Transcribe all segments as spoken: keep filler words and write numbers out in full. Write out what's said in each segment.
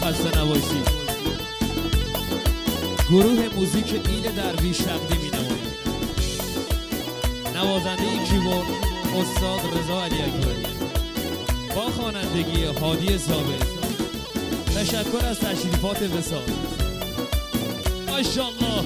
خسته نباشید. گروه موزیک ایل درویش تقدیم می‌نماید. نوازنده کیبورد استاد رضا علی اکبری با خوانندگی هادی ثابت. تشکر از تشریفات وصال. ماشاءالله.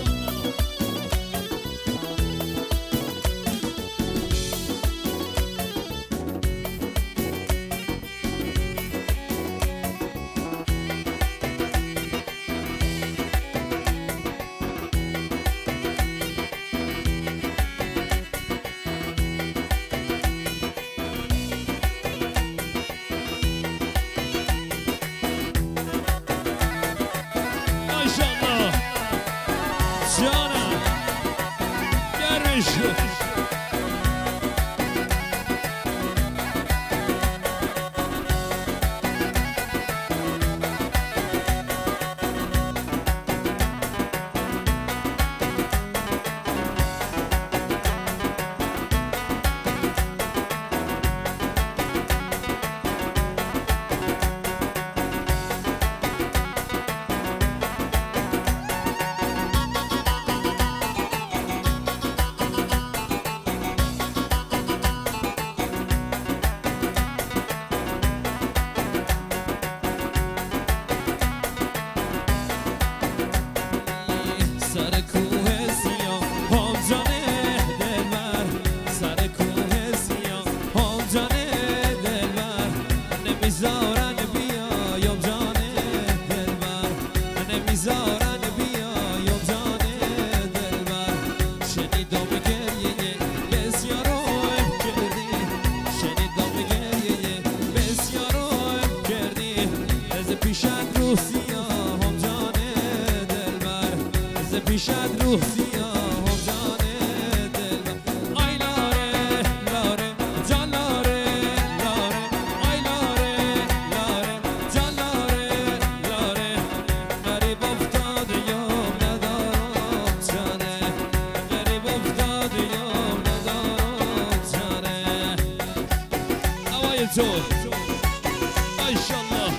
جانم گرمش سر کوه سیاه هم جانه دلبر، سر کوه سیاه هم جانه دلبر، نمیذارن بیایم جانه دلبر، نمیذارن بیایم جانه دلبر. شنیدم گریه بسیارم کردی، شنیدم گریه بسیارم کردی، از پیشت رو سیاه هم جانه دلبر، از پیشت رو سیاه هم جانه دلبر. آی لاره لاره جان لاره لاره، آی لاره لاره جان لاره لاره، غریب افتاده یام ندارم جانه، غریب افتاده یام ندارم جانه. هوای تو ماشاءالله.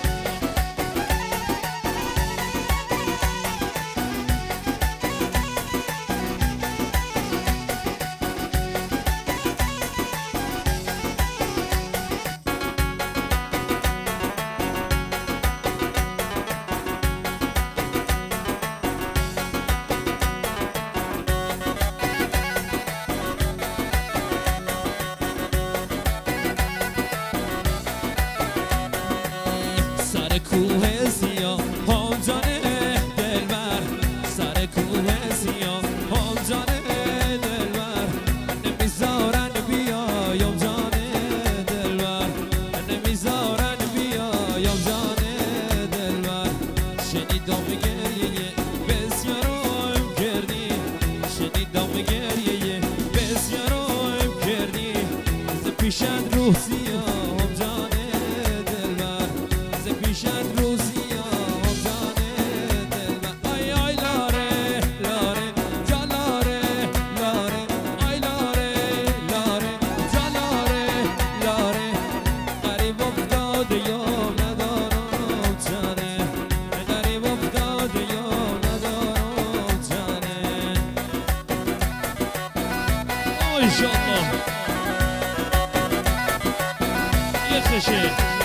سر کوه سیاه هم جانه دلبر، سر کوه سیاه هم جانه دلبر، نمیذارن بیایم جانه دلبر، نمیذارن بیایم جانه دلبر. شنیدم گریه بسیارم کردی، شنیدم گریه بسیارم کردی، از پیشت رو سیاه هم جانه دلبر، پیشت رو سیاه هم جانه دلبر. آی آی لاره لاره جان لاره لاره، آی لاره لاره جان لاره لاره، غریب افتاده یام ندارم جانه، غریب افتاده یام ندارم جانه. ماشاءالله. یه خشه